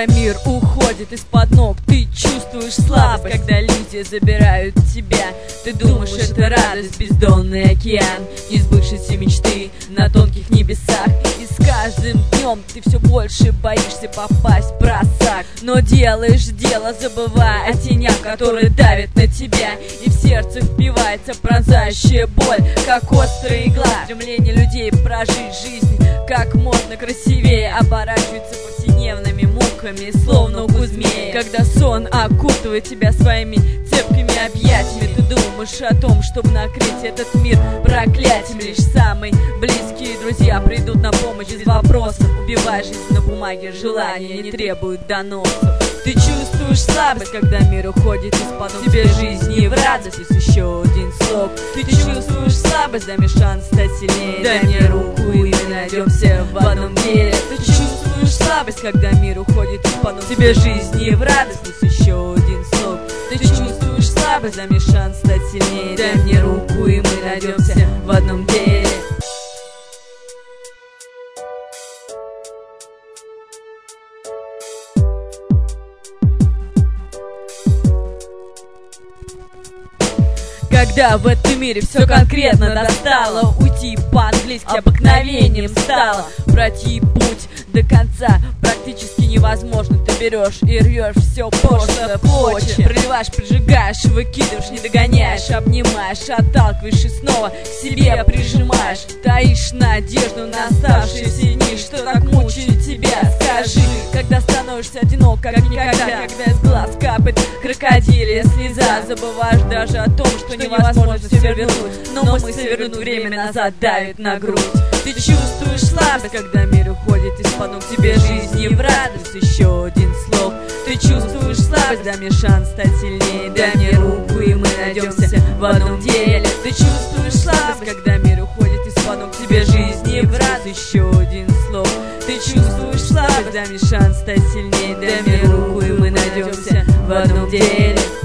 Когда мир уходит из-под ног, ты чувствуешь слабость. Когда люди забирают тебя, ты думаешь, это радость. Бездонный океан, несбывшиеся мечты на тонких небесах. И с каждым днем ты все больше боишься попасть в просак. Но делаешь дело, забывая о тенях, которые давят на тебя. И в сердце впивается пронзающая боль, как острая игла. Стремление людей прожить жизнь как можно красивее оборачивается повседневными муками, словно укус змея. Когда сон окутывает тебя своими цепкими объятиями, ты думаешь о том, чтобы накрыть этот мир проклятием. Лишь самые близкие друзья придут на помощь без вопросов. Убивай жизнь на бумаге, желания не требуют доносов. Ты чувствуешь слабость, когда мир уходит из-под ног. Тебе жизнь не в радость, есть еще один слог. Ты чувствуешь слабость, дай мне шанс стать сильнее. Дай мне руку, и мы найдемся в одном деле. Ты чувствуешь слабость, когда мир уходит из-под ног. Тебе жизнь не в радость, есть еще один слог. Ты чувствуешь слабость, дай мне шанс стать сильнее. Дай мне руку, и мы найдемся в одном деле. Когда в этом мире все конкретно достало, уйти по-английски обыкновением стало. Пройти путь до конца практически невозможно. Ты берешь и рвешь все пошлое в клочья. Проливаешь, прижигаешь, выкидываешь, не догоняешь. Обнимаешь, отталкиваешь и снова к себе прижимаешь. Таишь надежду на оставшиеся дни. Что так мучает тебя, скажи. Когда становишься одинок, как никогда. Когда из глаз капает крокодилья слеза. Забываешь даже о том, что невозможно все вернуть. Но мысль вернуть время назад давит на грудь. Ты чувствуешь слабость, когда мир уходит из-под ног. Тебе жизнь не в радость, еще один слог. Ты чувствуешь слабость, дай мне шанс стать сильнее. Дай мне руку, и мы найдемся в одном деле. Ты чувствуешь слабость, когда мир уходит из-под ног. Тебе жизнь не в радость, еще один слог. Ты чувствуешь слабость, дай мне шанс стать сильнее. Дай мне руку, и мы найдемся в одном деле.